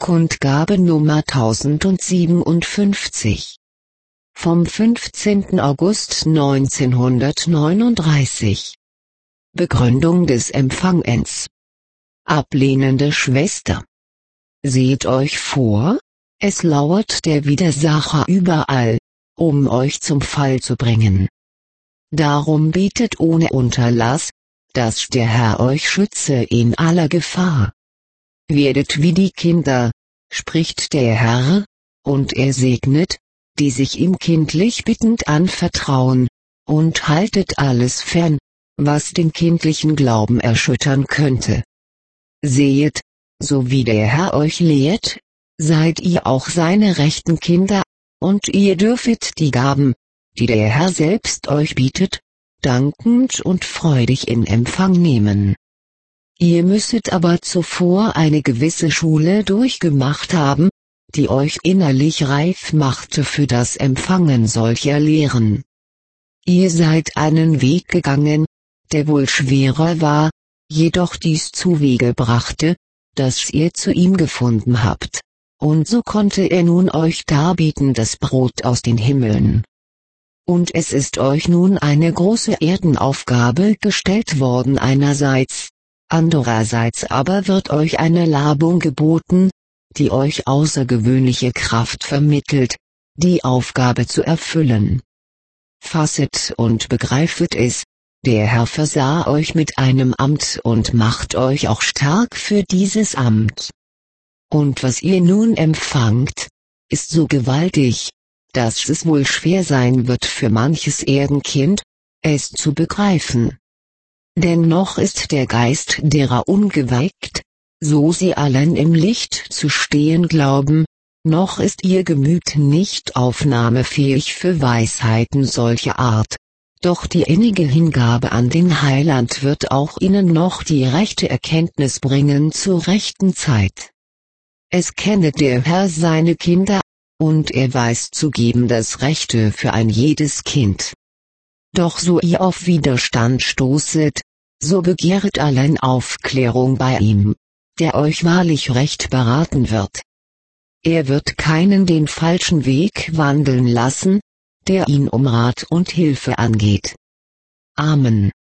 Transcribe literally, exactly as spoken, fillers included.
Kundgabe Nummer tausendsiebenundfünfzig. Vom fünfzehnten August neunzehnhundertneununddreißig. Begründung des Empfangens. Ablehnende Schwester. Seht euch vor, es lauert der Widersacher überall, um euch zum Fall zu bringen. Darum betet ohne Unterlass, dass der Herr euch schütze in aller Gefahr. Werdet wie die Kinder, spricht der Herr, und er segnet, die sich ihm kindlich bittend anvertrauen, und haltet alles fern, was den kindlichen Glauben erschüttern könnte. Sehet, so wie der Herr euch lehrt, seid ihr auch seine rechten Kinder, und ihr dürfet die Gaben, die der Herr selbst euch bietet, dankend und freudig in Empfang nehmen. Ihr müsset aber zuvor eine gewisse Schule durchgemacht haben, die euch innerlich reif machte für das Empfangen solcher Lehren. Ihr seid einen Weg gegangen, der wohl schwerer war, jedoch dies zuwege brachte, dass ihr zu ihm gefunden habt, und so konnte er nun euch darbieten das Brot aus den Himmeln. Und es ist euch nun eine große Erdenaufgabe gestellt worden einerseits, andererseits aber wird euch eine Labung geboten, die euch außergewöhnliche Kraft vermittelt, die Aufgabe zu erfüllen. Fasset und begreifet es, der Herr versah euch mit einem Amt und macht euch auch stark für dieses Amt. Und was ihr nun empfangt, ist so gewaltig, dass es wohl schwer sein wird für manches Erdenkind, es zu begreifen. Denn noch ist der Geist derer ungeweiht, so sie allen im Licht zu stehen glauben, noch ist ihr Gemüt nicht aufnahmefähig für Weisheiten solcher Art, doch die innige Hingabe an den Heiland wird auch ihnen noch die rechte Erkenntnis bringen zur rechten Zeit. Es kenne der Herr seine Kinder, und er weiß zu geben das Rechte für ein jedes Kind. Doch so ihr auf Widerstand stoßet, so begehret allein Aufklärung bei ihm, der euch wahrlich recht beraten wird. Er wird keinen den falschen Weg wandeln lassen, der ihn um Rat und Hilfe angeht. Amen.